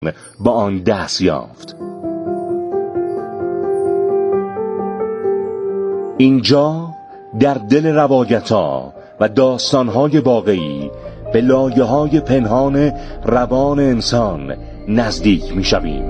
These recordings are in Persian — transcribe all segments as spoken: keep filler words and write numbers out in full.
با آن دست یافت. اینجا در دل روایت‌ها و داستان‌های واقعی به لایه‌های پنهان روان انسان نزدیک می‌شویم.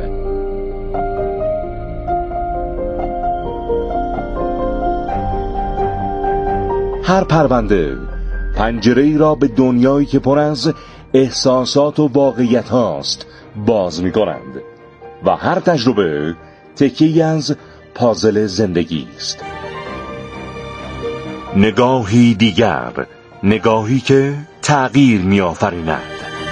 هر پرونده پنجره‌ای را به دنیایی که پر از احساسات و واقعیت هاست باز می‌کنند و هر تجربه تکه‌ای از پازل زندگی است. نگاهی دیگر، نگاهی که تغییر می‌آفریند.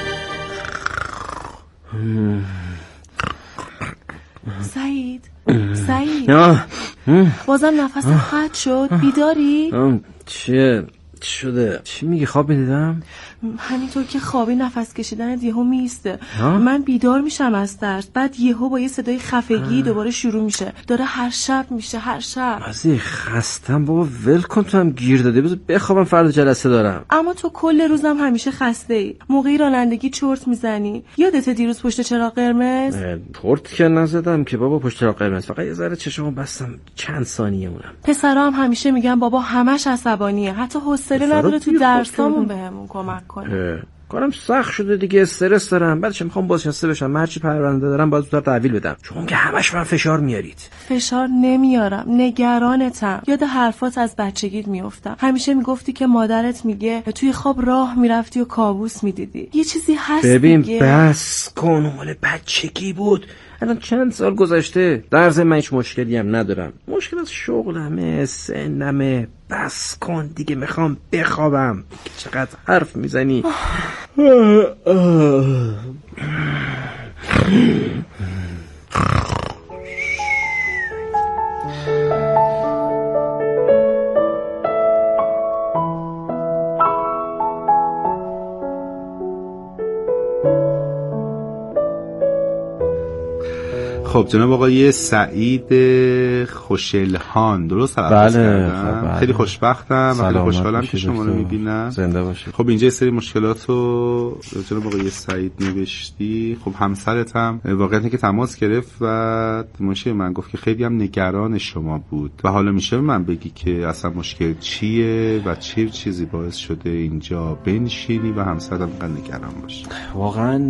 سعید سعید بازم نفس قطع شد. بیداری؟ چیه؟ چی شده؟ چی میگی؟ خواب میدیدم؟ همینطور که خوابی نفس کشیدن یهو میسته. من بیدار میشم از ترس، بعد یهو با یه صدای خفگی دوباره شروع میشه. داره هر شب میشه، هر شب. ازی خستم بابا، ول کن، تو هم گیر دادی، بذار بخوابم، فردا جلسه دارم. اما تو کل روزم همیشه خسته ای. موقعی رانندگی چرت میزنی. یادت دیروز پشت چراغ قرمز؟ چرت که نزدم که بابا، پشت چراغ قرمز فقط یه ذره چشمو بستم، چند ثانیه مونم. پسرا هم همیشه میگن بابا همش عصبانیه، حتی حوصله نداره تو درسامون بهمون کمک کنه. کارم سخت شده دیگه، استرس دارم، بعدش میخوام بازنشسته بشم، هرچی پرونده دارم باید زودتر تحویل بدم. شما که همش من فشار میارید. فشار نمیارم، نگرانتم. یاد حرفات از بچگیت میافتم. همیشه میگفتی که مادرت میگه توی خواب راه میرفتی و کابوس میدیدی. یه چیزی هست ببین دیگه. بس کن، مال بچگی بود. الان چند سال گذشته، در ضمن من هیچ مشکلی هم ندارم. مشکل از شغلمه، سنمه. بس کن دیگه، میخوام بخوابم. چقدر حرف میزنی؟ خب جناب آقای سعید خوشلهان، درست تلفظ بله، کردم؟ بله. خیلی خوشبختم و خیلی خوشحالم که شما رو میبینم. زنده باشید. خب اینجا یه سری مشکلات رو جناب آقای سعید نوشتی. خب همسرت هم واقعا که تماس گرفت و مشکل من گفت که خیلی هم نگران شما بود و حالا میشه من بگی که اصلا مشکل چیه و چه چیزی باعث شده اینجا بنشینی و همسرت هم نگران باشه؟ واقعا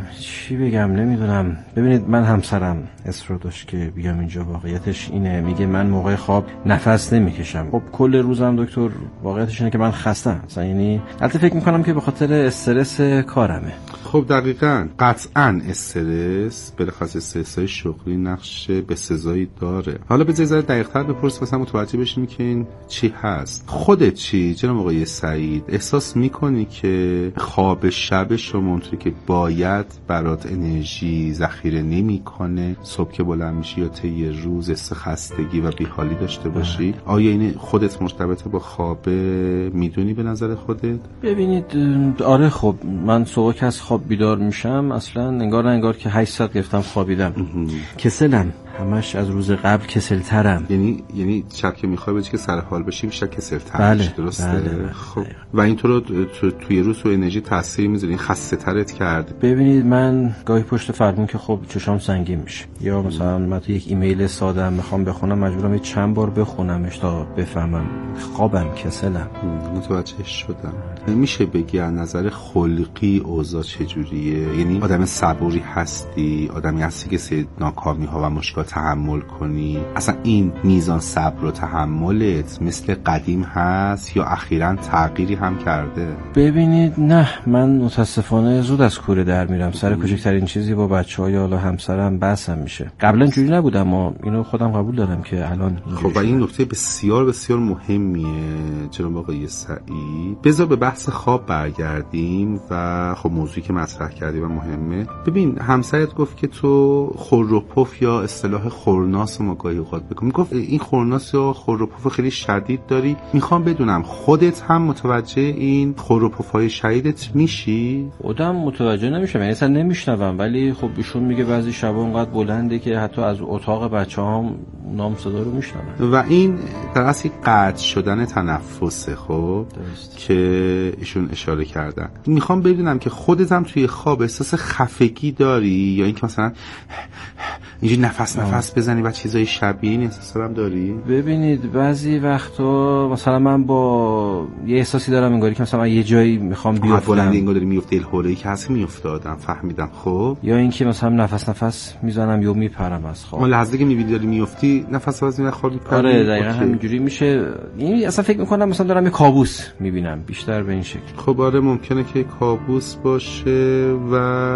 چی بگم نمیدونم. ببینید من همسرم اصرار داشت که بیام اینجا. واقعیتش اینه، میگه من موقع خواب نفس نمیکشم. خب کل روزم دکتر واقعیتش اینه که من خستم مثلا، یعنی البته فکر میکنم که به خاطر استرس کارمه. خب دقیقاً قطعاً استرس، بالاخص استرس‌های شغلی نقش بسزایی داره. حالا به ذره دقیق‌تر بپرس مثلا متوجه بشیم که این چی هست. خودت چی جناب آقای سعید احساس میکنی که خواب شب شما اونطوری که باید برات انرژی ذخیره نمیکنه؟ صبح که بلند میشی یا طی روز است خستگی و بیحالی داشته باشی؟ آیا این خودت مرتبط با خواب میدونی به نظر خودت؟ ببینید آره، خب من صبح که از خواب بیدار میشم اصلا انگار نه انگار که هشت ساعت گرفتم خوابیدم. کسلم، همش از روز قبل کسلترم. یعنی یعنی شب که میخوای بچی که سر حال بشی بیشتر کسلتر بله. میشی، درسته؟ بله. خب و این تو رو تو توی روز تو انرژی تاثیر میذاره، این خسته ترت کرد؟ ببینید من گاهی پشت فرمون که خب چشام سنگین میشه، یا مثلا من تو یک ایمیل ساده میخوام بخونم مجبورم یه چند بار بخونمش تا بفهمم. خوابم، کسلم. متوجه شدم. میشه بگی از نظر خلقی اوضاع چجوریه؟ یعنی آدم صبوری هستی، آدمی هستی که سری ناکامی ها و مشکلات تحمل کنی؟ اصلا این میزان صبر و تحملت مثل قدیم هست یا اخیراً تغییری هم کرده؟ ببینید نه، من متاسفانه زود از کوره در میرم. سر کوچکترین چیزی با بچه‌ها یا حالا همسرم بحثم میشه. قبلا جوری نبودم و اینو خودم قبول دارم که الان. خب و این نکته بسیار بسیار مهمیه جناب آقای سعید. بذار به بحث خواب برگردیم و خب موضوعی که مطرح کردی و مهمه. ببین همسرت گفت که تو خور و پف یا اصطلاح اصطلاح خورناس رو ما گاهی اوقات بکنم. میگفت این خورناس یا خور و پف خیلی شدید داری، میخوام بدونم خودت هم متوجه این خور و پف‌های شدیدت میشی؟ خودم متوجه نمیشم، یعنی اصلا نمیشنوم، ولی خب ایشون میگه بعضی شبا اونقدر بلنده که حتی از اتاق بچه‌هام نام صدا رو میشنون. و این در اصل قطع شدن تنفسه. خب درست. که ایشون اشاره کردن. میخوام بدونم که خودت هم توی خواب احساس خفگی داری یا اینکه مثلا اینجوری نفس نفس بزنی و چیزای شبیه این احساسا هم داری؟ ببینید بعضی وقتا مثلا من با یه احساسی دارم انگاری که مثلا من یه جایی میخوام بیافتم، بلندی انگار داری میفتی، الهوره‌ای که هست میافتادم. فهمیدم. خب یا اینکه مثلا نفس نفس میزنم یا میپرم از خواب. اون لحظه که میبینی داری میافتی نفس نفس میزنی خواب میپری. آره دقیقاً همینجوری میشه. یعنی اصلا فکر میکنم مثلا دارم یه کابوس میبینم، بیشتر به این شکل. خب آره ممکنه که کابوس باشه و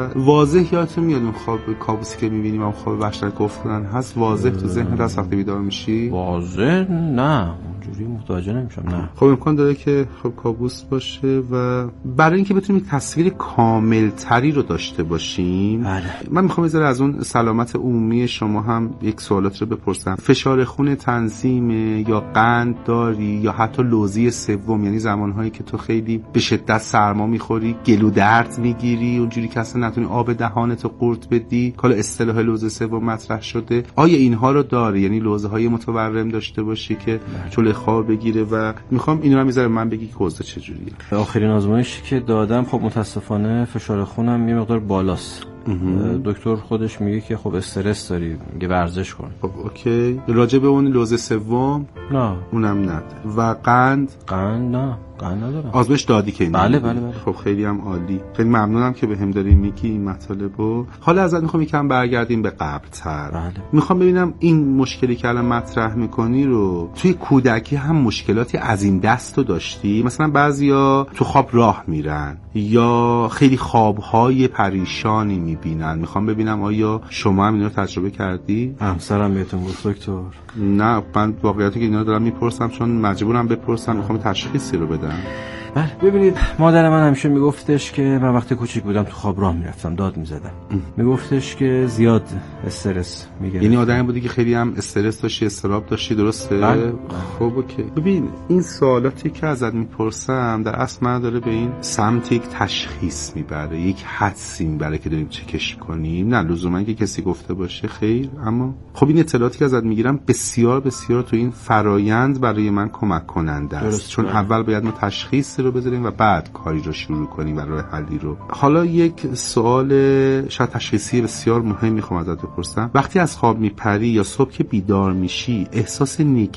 واضح یادت میاد اون خواب کابوسی که میبینیم اون خواب وحشتناک گفتن هست واضح تو ذهنت از وقتی بیدار میشی؟ واضح نه، اونجوری متوجه نمیشم. نه. خب امکان داره که خب کابوس باشه و برای اینکه بتونیم تصویر کامل تری رو داشته باشیم بله. من میخوام بذاره از اون سلامت عمومی شما هم یک سوالات رو بپرسم. فشار خون تنظیمه یا قند داری یا حتی لوزی سوم، یعنی زمانهایی که تو خیلی به شدت سرما میخوری، گلو درد میگیری، اونجوری که اصلا نتونی آب دهانتو قورت بدی، حالا اصطلاح لوزه سوم مطرح شده. آیا اینها رو داری؟ یعنی لوزه های متورم داشته باشی که چله خواب بگیره و میخوام اینو هم میذارم من بگی که اوضاع چجوریه. آخرین آزمایشی که دادم خب متاسفانه فشار خونم یه مقدار بالاست. دکتر خودش میگه که خب استرس داری، میگه ورزش کن. خب اوکی. راجع به اون لوزه سوم نه اونم نداره. و قند قند نه قند ندارم. آزمایش دادی که این بله بله بله. خب خیلی هم عالی. خیلی ممنونم که بهم داری میگی این مطالبو. حالا ازت میخوام یکم برگردیم به قبل‌تر. بله. میخوام ببینم این مشکلی که الان مطرح میکنی رو توی کودکی هم مشکلاتی از این دستو داشتی؟ مثلا بعضیا تو خواب راه میرن یا خیلی خوابهای پریشانی میبینن. میخوام ببینم آیا شما هم اینا رو تجربه کردی؟ همسرم بهتون گفت دکتر؟ نه من واقعیتی که اینا رو دارم میپرسم چون مجبورم بپرسم، میخوام تشخیصی رو بدم. بله ببینید مادر من همیشه میگفتش که من وقتی کوچیک بودم تو خواب راه میرفتم داد میزدم. میگفتش که زیاد استرس میگیره. یعنی آدمی بودی که خیلی هم استرس داشتی، استراب داشتی، درسته؟ بله. خب اوکی. ببین این سوالاتی که ازت میپرسم در اصل من داره به این سمت یک تشخیص میبره، یک حدسی میبره که داریم چکش کنیم. نه لزوما که کسی گفته باشه خیر، اما خب این اطلاعاتی که ازت میگیرم بسیار بسیار تو این فرایند برای من کمک کننده است. چون بله. اول باید ما تشخیص رو بذاریم و بعد کاری رو شروع کنیم و راه حلی رو. حالا یک سوال شاید تشخیصی بسیار مهم میخوام ازت بپرسم. وقتی از خواب میپری یا صبح که بیدار میشی احساس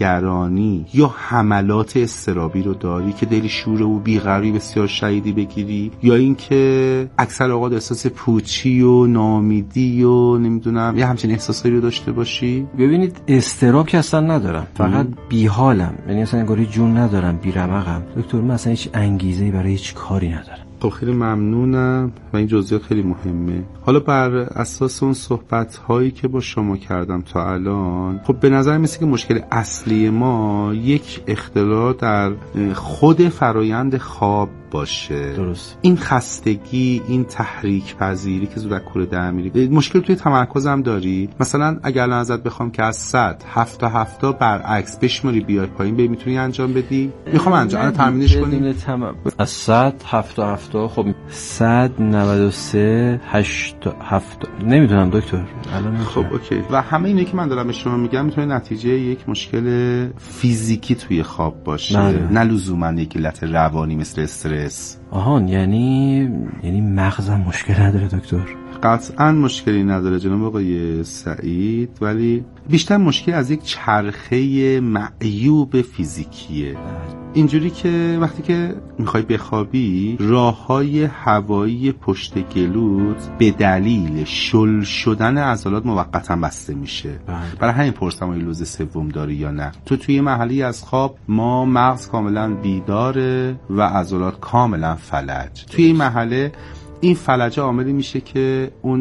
نگرانی یا حملات اضطرابی رو داری که دلی شور و بیقراری بسیار شدیدی بگیری، یا اینکه اکثر اوقات احساس پوچی و ناامیدی و نمیدونم یا همچین احساسایی رو داشته باشی؟ ببینید اضطراب که اصلا ندارم، فقط بیحالم، یعنی اصلا انگاری جون ندارم، بیرمقم. دکتر من اصلا هیچ انگیزه‌ای برای هیچ کاری ندارم. خب خیلی ممنونم و این جزئیات خیلی مهمه. حالا بر اساس اون صحبت هایی که با شما کردم تا الان، خب به نظر میسه که مشکل اصلی ما یک اختلال در خود فرایند خواب باشه. درست. این خستگی، این تحریک پذیری که زودک کوره در میری. مشکل توی تمرکزم داری؟ مثلا اگر الان ازت بخوام که از صد هفت تا هفت برعکس بشماری بیای پایین به میتونی انجام بدی؟ میخوام انجام الان تمرینش کنیم. تم... از صد هفت تا هفت خب صد نود و سه هشت هفت نمیدونم دکتر الان. خب اوکی. و همه اینه که من دارم به شما میگم میتونه نتیجه یک مشکل فیزیکی توی خواب باشه، نه, نه لزوما یک علت روانی مثل استرس. آهان یعنی یعنی مغزم مشکل نداره دکتر؟ قطعا مشکلی نداره جناب آقای سعید، ولی بیشتر مشکل از یک چرخه معیوب فیزیکیه. اینجوری که وقتی که میخوای بخوابی راههای هوایی پشت گلوت به دلیل شل شدن عضلات موقتا بسته میشه. برای همین پرسم آیا لوز سوم داری یا نه. تو توی محلی از خواب ما مغز کاملا بیداره و عضلات کاملا فلج. توی این محله این فلجه عاملی میشه که اون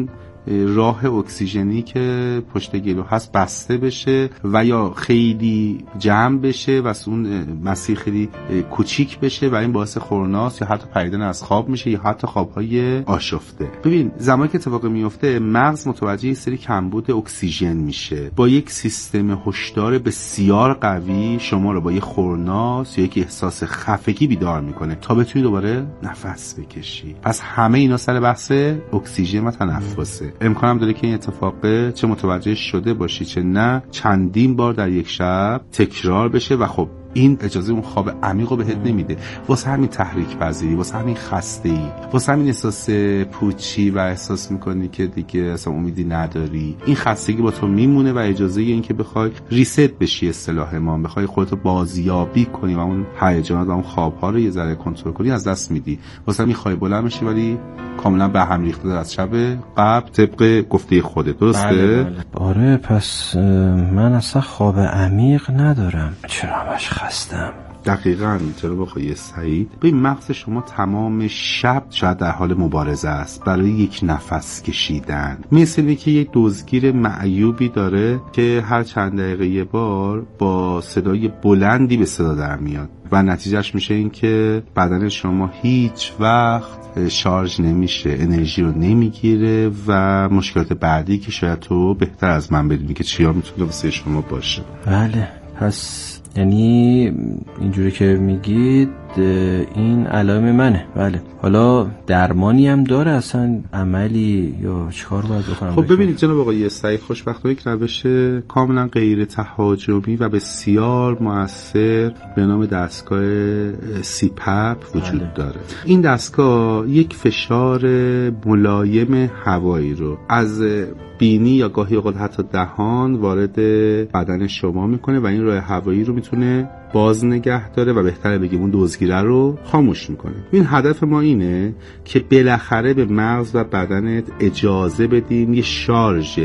راه اکسیژنی که پشت گلو هست بسته بشه و یا خیلی جمع بشه و اون مسیر خیلی کوچیک بشه و این باعث خورناس یا حتی پریدن از خواب میشه یا حتی خوابهای آشفته. ببین زمانی که اتفاق میفته مغز متوجه سری کمبود اکسیژن میشه، با یک سیستم هشدار بسیار قوی شما رو با یک خورناس یا یک احساس خفگی بیدار میکنه تا بتونی دوباره نفس بکشی. پس همه اینا سر بحث اکسیژن و تنفسه. امکانم داره که این اتفاق چه متوجه شده باشی چه نه چندین بار در یک شب تکرار بشه و خب این اجازه اون خواب عمیق رو بهت نمیده. واسه همین تحریک پذیری، واسه همین خسته‌ای، واسه همین احساس پوچی و احساس میکنی که دیگه اصلا امیدی نداری. این خستگی با تو میمونه و اجازه این که بخوای ریست بشی اصطلاح ما، بخوای خودت رو بازیابی کنی و اون هیجانات و اون خواب‌ها رو یه ذره کنترل کنی از دست میدی. واسه همین خواهی بلند میشی ولی کاملا به هم ریخته از شب قبل طبق گفته خودت. درسته؟ بله بله. آره پس من اصلا خواب عمیق ندارم. چرا همش خستم؟ دقیقاً جناب آقای سعید، ببین مغز شما تمام شب شاید در حال مبارزه است برای یک نفس کشیدن. مثل که یک دزدگیر معیوبی داره که هر چند دقیقه یه بار با صدای بلندی به صدا در میاد و نتیجهش میشه این که بدن شما هیچ وقت شارژ نمیشه، انرژی رو نمیگیره و مشکلات بعدی که شاید تو بهتر از من بدونی که چیا میتونه واسه شما باشه. بله پس یعنی اینجوری که میگید این علائم منه. بله. حالا درمانی هم داره اصلا عملی یا چیکار باید بکنم؟ خب ببینید جناب آقای سعید، خوشبختانه یک روش کاملا غیر تهاجمی و بسیار مؤثر به نام دستگاه سی پپ وجود بله. داره. این دستگاه یک فشار ملایم هوایی رو از بینی یا گاهی اوقات حتی دهان وارد بدن شما میکنه و این راه هوایی رو میتونه باز نگه داره و بهتره بگیم اون دزدگیره رو خاموش میکنه. این هدف ما اینه که بالاخره به مغز و بدنت اجازه بدیم یه شارژ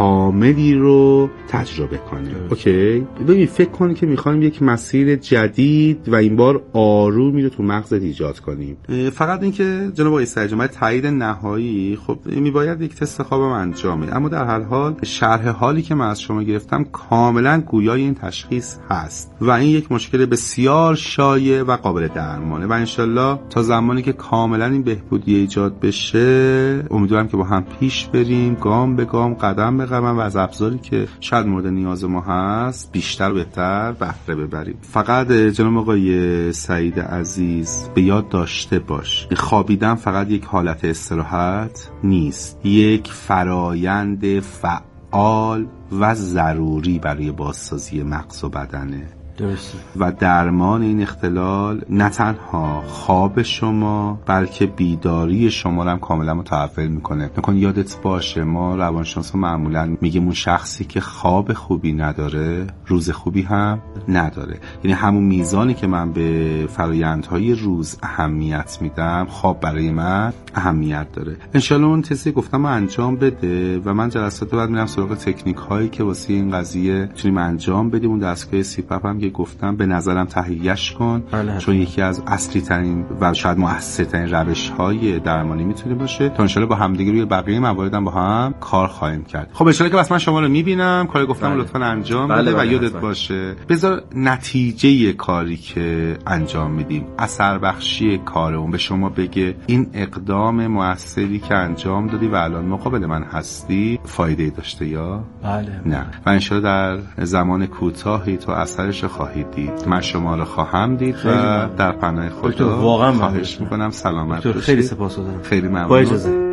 کاملی رو تجربه کنه. اوکی؟ ببین فکر کن که میخوایم یک مسیر جدید و این بار آرومی رو تو مغزت ایجاد کنیم. فقط این که جناب آقای سعید جمعه تایید نهایی خب میباید یک تست خوابم انجام بدم، اما در هر حال شرح حالی که من از شما گرفتم کاملا گویای این تشخیص هست و این یک مشکل بسیار شایع و قابل درمانه و انشالله تا زمانی که کاملا این بهبودی ایجاد بشه امیدوارم که با هم پیش بریم گام به گام قدم به قدم و از ابزاری که شاید مورد نیاز ما هست بیشتر و بهتر بهره ببریم. فقط جناب آقای سعید عزیز به یاد داشته باش خوابیدن فقط یک حالت استراحت نیست، یک فرایند فعال و ضروری برای بازسازی مغز و بدنه. درسته. و درمان این اختلال نه تنها خواب شما بلکه بیداری شما رو هم کاملا متحول میکنه. نکن یادت باشه ما روانشناسا معمولا میگیم اون شخصی که خواب خوبی نداره روز خوبی هم نداره. یعنی همون میزانی که من به فرایندهای روز اهمیت میدم خواب برای من اهمیت داره. انشالله اون تستی گفتم انجام بده و من جلسات بعد میرم سراغ تکنیک هایی که واسه این قضیه میتونیم انجام بدیم. اون دستگاه سی پپ هم که گفتم به نظرم تهیه‌اش کن بله. چون یکی از اصلی ترین و شاید مؤثرترین روش های درمانی میتونه باشه. تا انشالله با همدیگه روی بقیه موارد هم با هم کار خواهیم کرد. خب انشالله که بس من شما رو میبینم کاری گفتم بله. لطفا انجام بله بده بله و یادت بله. باشه بذار نتیجه کاری که انجام میدیم اثر بخشی کارمون به شما بگه این اقدام مؤثری که انجام دادی و الان مقابل من هستی فایده داشته یا بله نه. و انشالله در زمان کوتاهی تو اثرش خواهید دید. من شما رو خواهم دید و در پناه خدا واقعا خواهش میکنم سلامت باشید. خیلی سپاسگزارم. خیلی ممنون. با اجازه.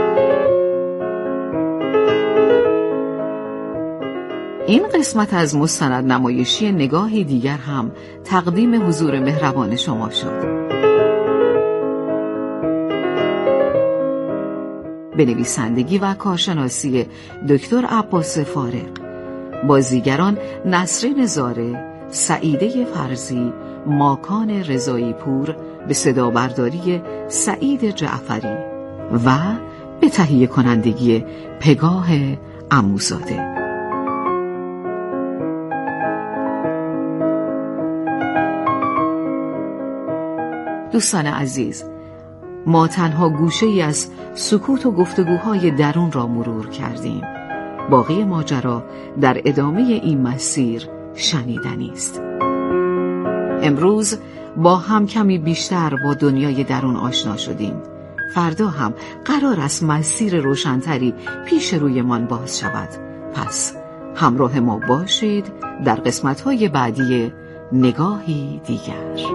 این قسمت از مستند نمایشی نگاهی دیگر هم تقدیم حضور مهربان شما شد. به نویسندگی و کارشناسی دکتر عباس فارق، بازیگران نسرین زاره، سعیده فرزی، ماکان رضایی پور، به صدا برداری سعید جعفری و به تهیه کنندگی پگاه عموزاده. دوستان عزیز، ما تنها گوشه ای از سکوت و گفتگوهای درون را مرور کردیم. باقی ماجرا در ادامه این مسیر شنیدنی است. امروز با هم کمی بیشتر با دنیای درون آشنا شدیم. فردا هم قرار است مسیر روشنتری پیش رویمان باز شود. پس همراه ما باشید در قسمت‌های بعدی نگاهی دیگر.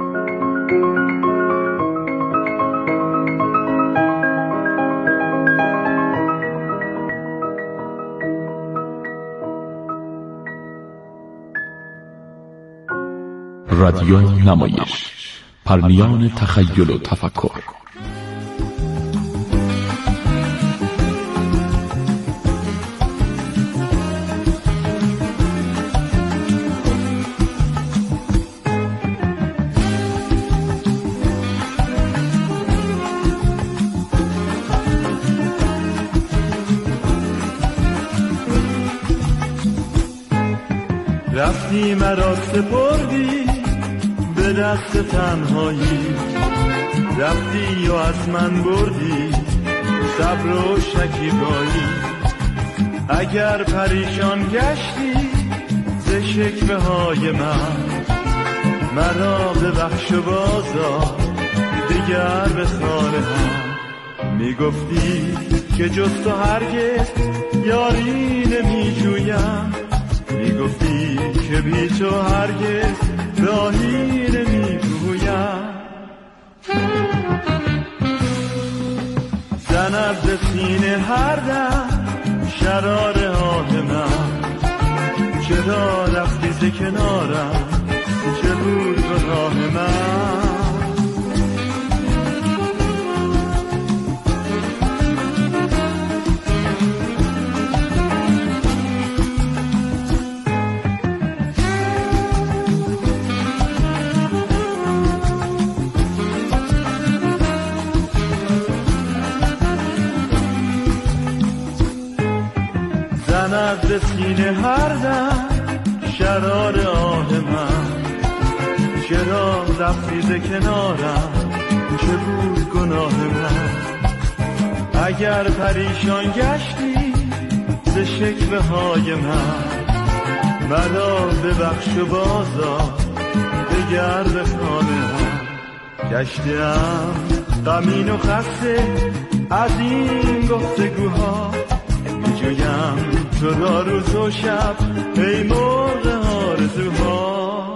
رادیو نمایش، پرمیان تخیل و تفکر. رفتی مرا سپردی به دست تنهایی، رفتی و از من بردی صبر و شکیبایی. اگر پریشان گشتی ز شکوه های من، مرا ببخش و بازا دیگر به خانه هم. میگفتی که جز تو هرگز یاری نمیجویم، میگفتی که بی تو هرگز راهی نمیگویم. زند به سینه هر دم شرار آه من، چرا رفتی ز کنارم، چه بود گناه من. زند به سینه هر دم شرار آه من، چرا رفتی ز کنارم، چه بود گناه من. اگر پریشان گشتی ز شکوه های من، مرا ببخش و بازا بگرد خانه هم. گشتم غمین و خسته از این گفتگوها، میجویم تو را روز و شب ای مرغ آرزوها.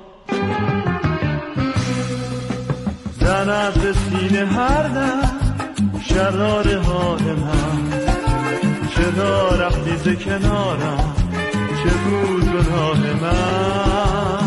زند به سینه هر دم شرار حال من، چرا رفتی ز کنارم، چه بود گناه من.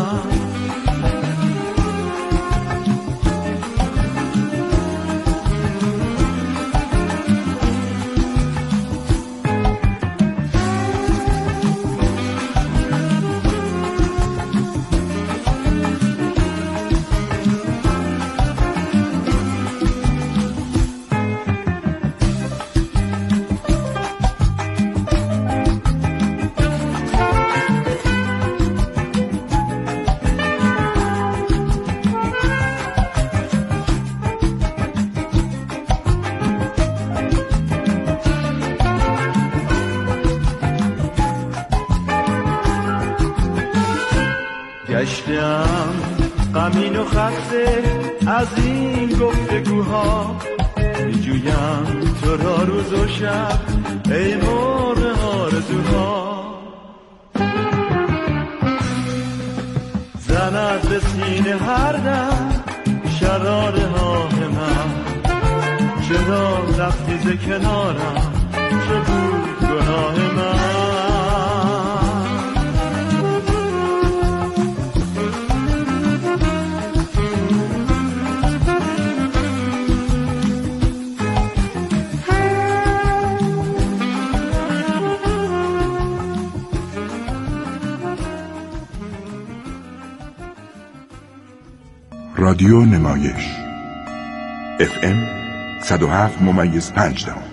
گشتم غمین و خسته از این گفتگوها، میجویم تو را روز و شب ای مرغ آرزوها. زند به سینه هر دم شرار آه من، چرا رفتی ز کنارم، چه بود گناه من. رادیو نمایش اف ام صد و هفت ممیز پنج دهم.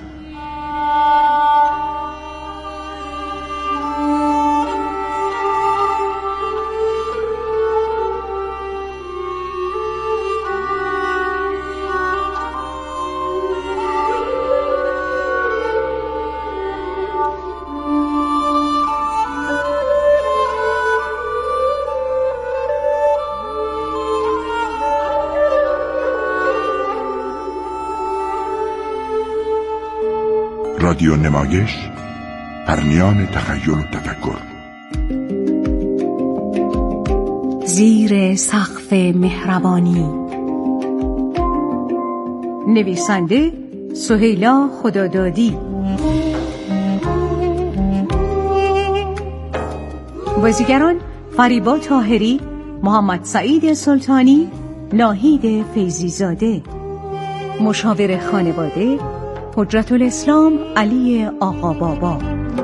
رادیو نمایش، پرمیان تخیل و تفکر. زیر سقف مهربانی. نویسنده سهیلا خدادادی. بازیگران فریبا طاهری، محمد سعید سلطانی، ناهید فیضی‌زاده. مشاور خانواده حجت الاسلام علی آقا بابا.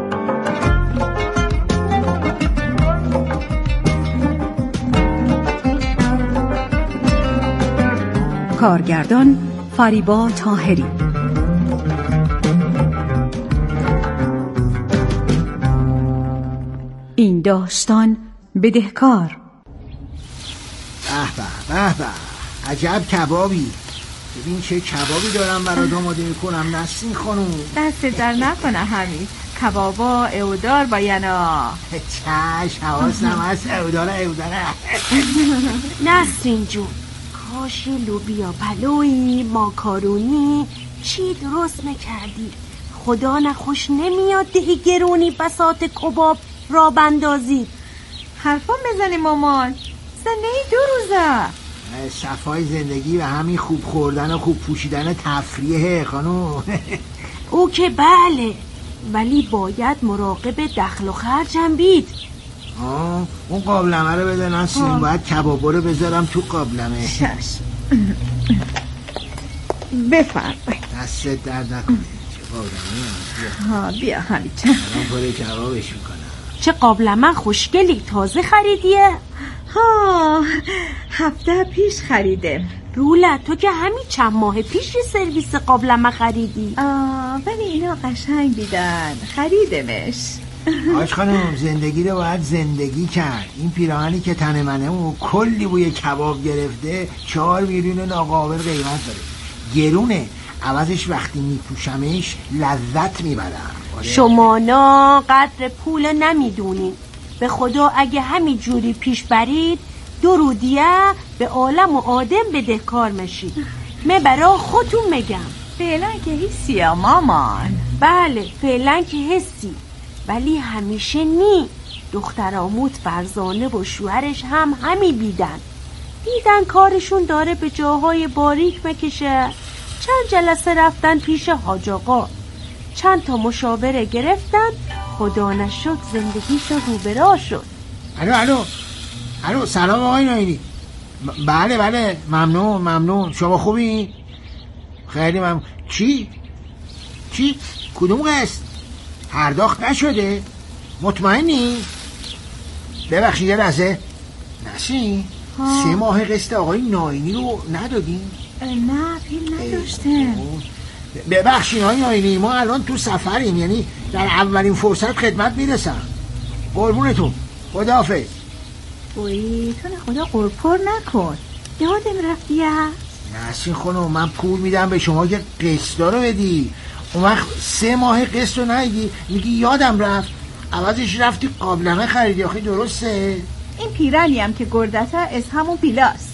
کارگردان فریبا طاهری. این داستان بدهکار. به به به به، عجب کبابی. ببین چه کبابی دارم برات آماده میکنم نسرین خانوم. دست در نکنه همین کبابا اودار باینا. چش حواسم هست اوداره اوداره. نسرین جون، کاش لوبیا پلویی ماکارونی چی درست نکردی. خدا نخوش نمیاد دهی گرونی بساط کباب را بندازید. حرفا بزنی مامان، زندگی دو روزه. صفای زندگی و همین خوب خوردن و خوب پوشیدن تفریحه خانوم. او که بله، ولی باید مراقب دخل و خرجم بید. آه اون قابلمه رو بده نسرین، باید کبابا رو بذارم تو قابلمه. شش بفرمایید. دستت درد نکنه. چه قابلمه؟ ها بیا همین چه الان پاره کبابش میکنم. چه قابلمه خوشگلی، تازه خریدیه؟ ها هفته پیش خریده. رولا تو که همین چند ماه پیش یه سرویس قابلمه خریدی. آه ولی اینا قشنگ دیدن، خریدمش. آج خانم زندگی رو باید زندگی کرد. این پیراهنی که تن منه و کلی بوی کباب گرفته چهار میلیون ناقابل قیمت داره. گرونه، عوضش وقتی میپوشمش لذت میبرم. شمانا قدر پول نمیدونین. به خدا اگه همین جوری پیش برید دو رو دیگه به عالم و آدم بدهکار میشید. من برا خودتون میگم. فعلا که حسی مامان. بله فعلا که حسی، ولی همیشه نی. دختراموت فرزانه و شوهرش هم همی بیدن دیدن کارشون داره به جاهای باریک مکشه. چند جلسه رفتن پیش حاج آقا، چند تا مشاوره گرفتن، خدا نشد زندگیشو رو به راه شد. الو الو الو سلام آقای ناینی. بله بله ممنون ممنون. شما خوبی؟ خیلی ممنون. چی؟ چی؟ کدوم قسط؟ پرداخت نشده؟ مطمئنی؟ ببخشید یه لحظه نسین، سه ماه قسط آقای ناینی رو ندادین؟ نه پیل نداشته. ببخشید آقای ناینی، ما الان تو سفریم، یعنی در اولین فرصت خدمت میرسم. قربونتون، خداحافظ. اوی تو نه خدا قرپر نکن، یادم رفتیه. نسین خانم من پول میدم به شما که قسطا رو بدی، اون وقت سه ماه قسط رو ندی میگی یادم رفت، عوضش رفتی قابلمه خریدی. آخه درسته؟ این پیرنی هم که گردته از همون پیلاست.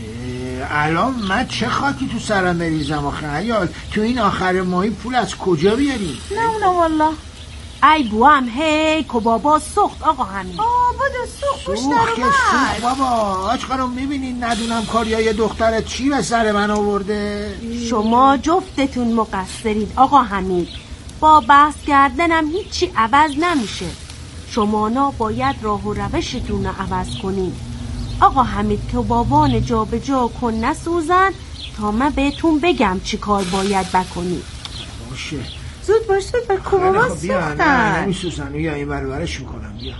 الان من چه خاکی تو سرم بریزم آخه عیال؟ تو این آخر ماهی پول از کجا بیاری؟ نه اونا والله. ای بوام هی کبابا سخت آقا همین. آه بودو سخت خوش در اومد. سخت بابا. آج خانم میبینین ندونم کاریای دخترت چی به سر من آورده؟ شما جفتتون مقصرید آقا حمید. با بحث کردنم هیچی عوض نمیشه. شمانا باید راه و روشتون رو عوض کنید. آقا حمید که بابان جا به جا کن نسوزن تا من بهتون بگم چی کار باید بکنید. باشه زود باشه بر کبابا سختن. نه نمیسوزن، یا این برورش میکنم. بیا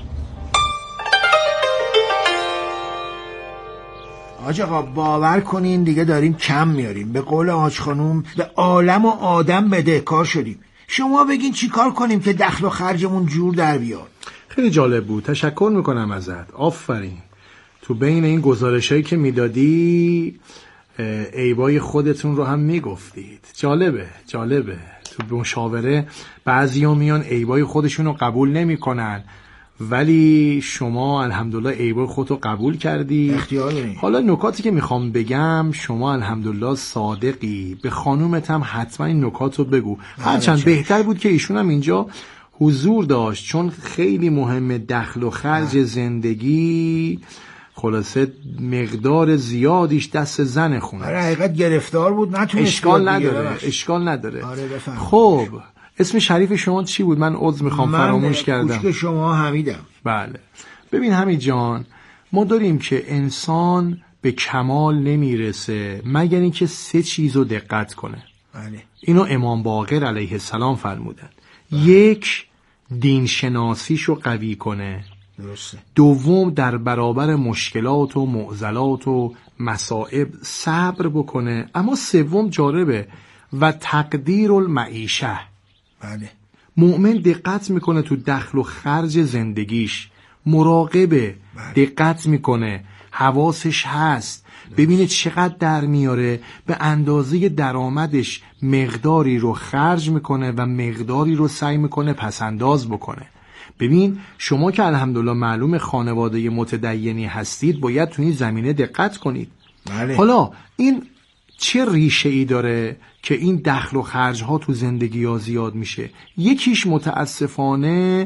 آج آقا باور کنین دیگه داریم کم میاریم. به قول آج خانوم به عالم و آدم بدهکار شدیم. شما بگین چی کار کنیم که دخل و خرجمون جور در بیاد. خیلی جالب بود، تشکر میکنم ازت، آفرین. تو بین این گزارشایی که میدادی عیبای خودتون رو هم میگفتید. جالبه جالبه. تو مشاوره بعضیا میان عیبای خودشون رو قبول نمیکنن ولی شما الحمدلله عیبای خودتو قبول کردی. اختیار داری. حالا نکاتی که میخوام بگم، شما الحمدلله صادقی، به خانومت هم حتما این نکاتو بگو. هرچند بهتر بود که ایشون هم اینجا حضور داشت، چون خیلی مهمه دخل و خرج زندگی خلاصه مقدار زیادیش دست زن خونه. آره حقیقت گرفتار بود، نتونست. اشکال نداره، اشکال نداره. آره بفهم. خب اسم شریف شما چی بود؟ من عذر میخوام فراموش کردم. من کوچک شما حمیدم. بله. ببین حمید جان، ما داریم که انسان به کمال نمیرسه مگر اینکه سه چیزو دقت کنه. بله. اینو امام باقر علیه السلام فرمودن. بله. یک، دین شناسیشو قوی کنه. درسته. دوم، در برابر مشکلات و معضلات و مصائب صبر بکنه. اما سوم جالبه، و تقدیر المعیشه. بله. مؤمن دقت میکنه تو دخل و خرج زندگیش، مراقبه. بله. دقت میکنه، حواسش هست، ببینه چقدر در میاره، به اندازه درآمدش مقداری رو خرج میکنه و مقداری رو سعی میکنه پسنداز بکنه. ببین شما که الحمدلله معلوم خانواده متدینی هستید، باید تو این زمینه دقت کنید. بله. حالا این چه ریشه ای داره که این دخل و خرج ها تو زندگی ها زیاد میشه؟ یکیش متاسفانه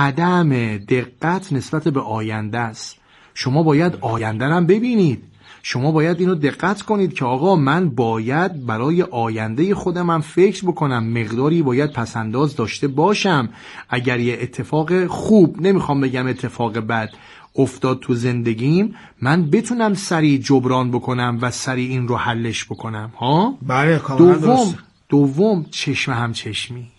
عدم دقت نسبت به آینده است. شما باید آینده رو هم ببینید. شما باید اینو دقت کنید که آقا من باید برای آینده خودم هم فکر بکنم، مقداری باید پسنداز داشته باشم. اگر یه اتفاق خوب، نمیخوام بگم اتفاق بد، افتاد تو زندگیم، من بتونم سریع جبران بکنم و سریع این رو حلش بکنم. ها؟ بله کاملا دوم درست. دوم چشم هم چشمی.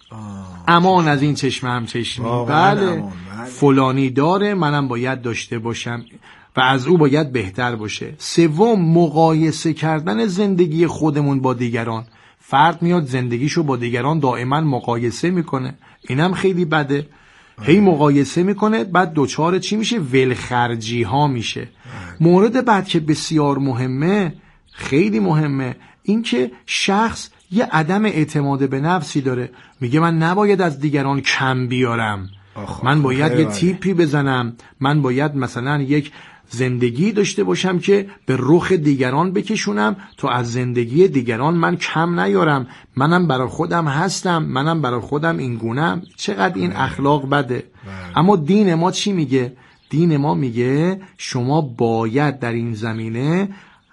امان از این چشم هم چشمی. بله. بله فلانی داره، منم باید داشته باشم و از او باید بهتر باشه. سوم، مقایسه کردن زندگی خودمون با دیگران. فرد میاد زندگیشو با دیگران دائما مقایسه میکنه، اینم خیلی بده. هی مقایسه میکنه، بعد دوچار چی میشه؟ ولخرجی ها میشه. مورد بعد که بسیار مهمه، خیلی مهمه، این که شخص یه عدم اعتماد به نفسی داره. میگه من نباید از دیگران کم بیارم، من باید یه تیپی بزنم، من باید مثلا یک زندگی داشته باشم که به رخ دیگران بکشونم تا از زندگی دیگران من کم نیارم، منم برای خودم هستم، منم برای خودم این گونم. چقدر این اخلاق بده. اما دین ما چی میگه؟ دین ما میگه شما باید در این زمینه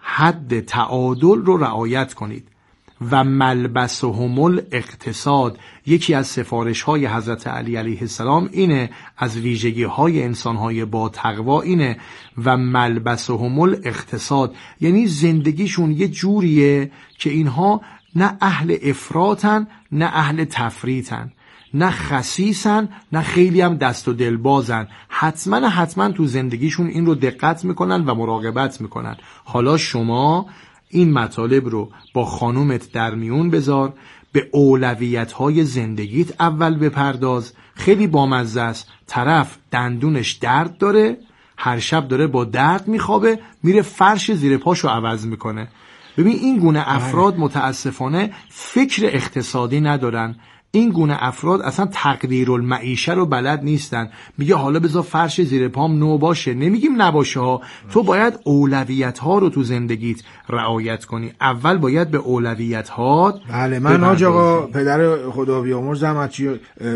حد تعادل رو رعایت کنید. و ملبسهم الاقتصاد، یکی از سفارش های حضرت علی علیه السلام اینه، از ویژگی های انسان های با تقوا اینه. و ملبسهم الاقتصاد یعنی زندگیشون یه جوریه که اینها نه اهل افراطن نه اهل تفریطن، نه خسیسن نه خیلی هم دست و دل بازن. حتما حتما تو زندگیشون این رو دقت میکنن و مراقبت میکنن. حالا شما این مطالب رو با خانومت در میون بذار، به اولویت‌های زندگیت اول بپرداز. خیلی بامزه است، طرف دندونش درد داره، هر شب داره با درد میخوابه، میره فرش زیر پاشو عوض میکنه. ببین این گونه افراد متاسفانه فکر اقتصادی ندارن. این گونه افراد اصلا تقدیر المعیشه رو بلد نیستن. میگه حالا بذار فرش زیر پام نو باشه. نمیگیم نباشه ها، تو باید اولویت ها رو تو زندگیت رعایت کنی. اول باید به اولویت ها. بله من حاج آقا پدر خدا بیامرز زحمتی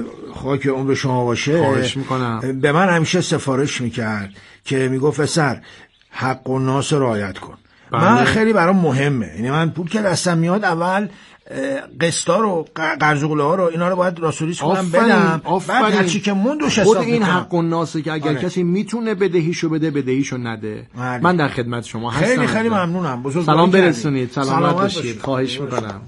خاک عمر شما باشه، خواهش میکنم. به من همیشه سفارش میکرد که میگفت پسر حق و ناس رعایت کن. بله. من خیلی برام مهمه، یعنی من پول که دستم میاد اول قسطا رو، قرض ها رو، اینا رو باید راسولیس کنم بدم. بعد هرچی که موندوش حساب خود این حق و ناسه که اگر آره. کسی میتونه بدهیشو بده بدهیشو نده. آره. من در خدمت شما هستم. خیلی خیلی ممنونم. بزرگ سلام برسونید. سلامت باشید. خواهش میکنم.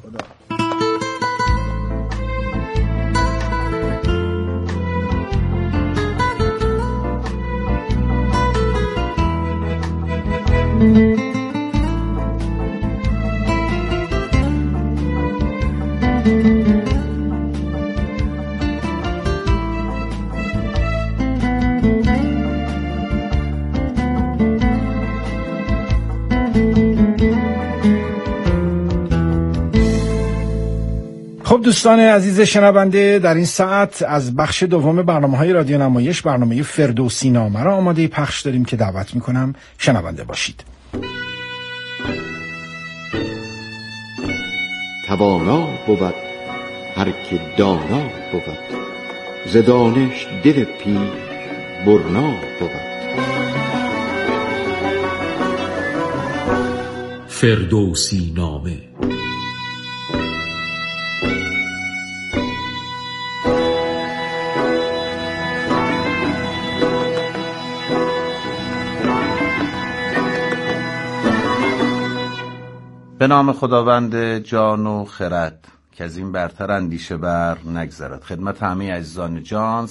دوستان عزیز شنونده، در این ساعت از بخش دوم برنامه‌های رادیو نمایش برنامه فردوسی نامه را آماده پخش داریم که دعوت می‌کنم شنونده باشید. توانا بود هر که دانا بود، ز دانش دل پیر برنا بود. فردوسی نامه. به نام خداوند جان و خرد که از این برتر اندیشه بر نگذرد. خدمت همه عزیزان جان